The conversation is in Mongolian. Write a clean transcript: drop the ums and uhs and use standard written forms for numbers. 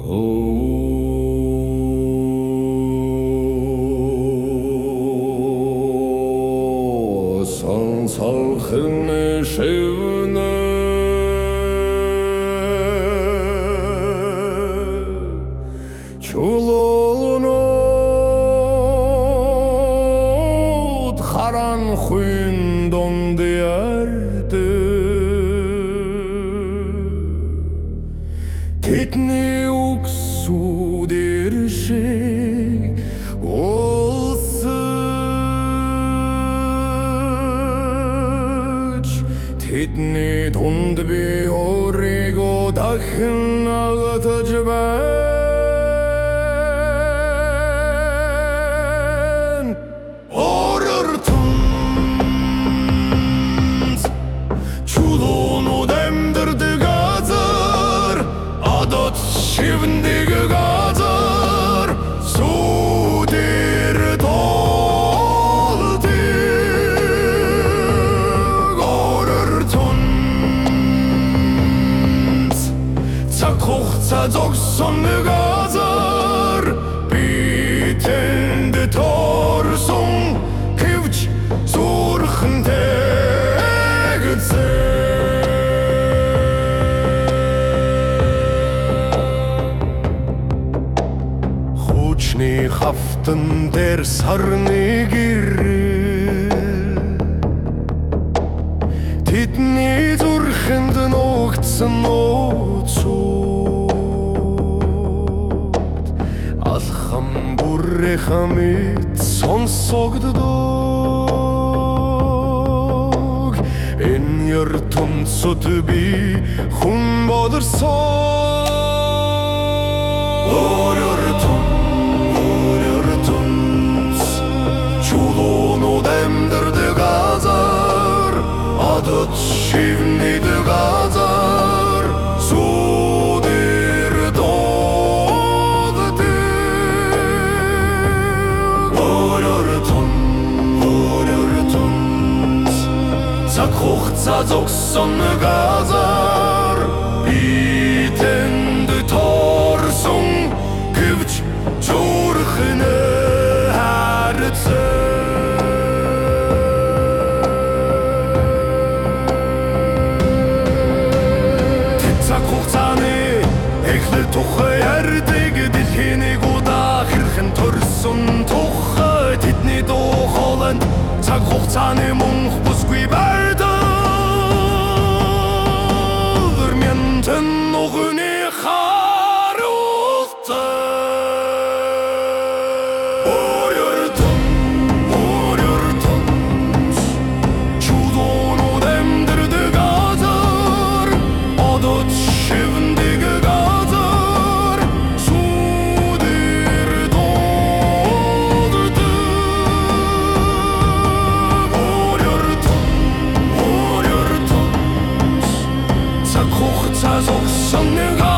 Салхын шивнэ чулуунууд харан хүйн донд ярдэ тэдний үгсүүдэр шиг тэдний дунд би өөрийгөө дахин агтаж байна. Орор түнс чулуунууд амьдардаг газар, одод шивндэг газар, сүдэр хугацаа зогсон газар би тэнд торсон гэвч зүрхэнтэй гэсэн хүчний хавтан дээр сарны гэрэл тэдний зүрхэнд нуугдсан алхам бүрээхэн мэт сонсогддог энэ ертөнцөд би хүн болорсон. Орор түнс чулуунууд амьдардаг газар, одод шивнэдэг газар, сүдэр цаг хугацаа зогсон газар би тэнд торсон гэвч зүрхэнээ харцсан. Тэд цаг хугацааны эхлэл тухай ярьдаг дэлхийн нэг удаа хэрхэн төрсөн тухай тэдний дуу хоолойнд цаг хугацааны мөнх бүсгүй байдаг. Өрмянтэн нугны харуултаа Орор түнс чулуунууд амьдардаг газар, одод шивндэг газар, сүдэр цаг хугацаа зогсон нэг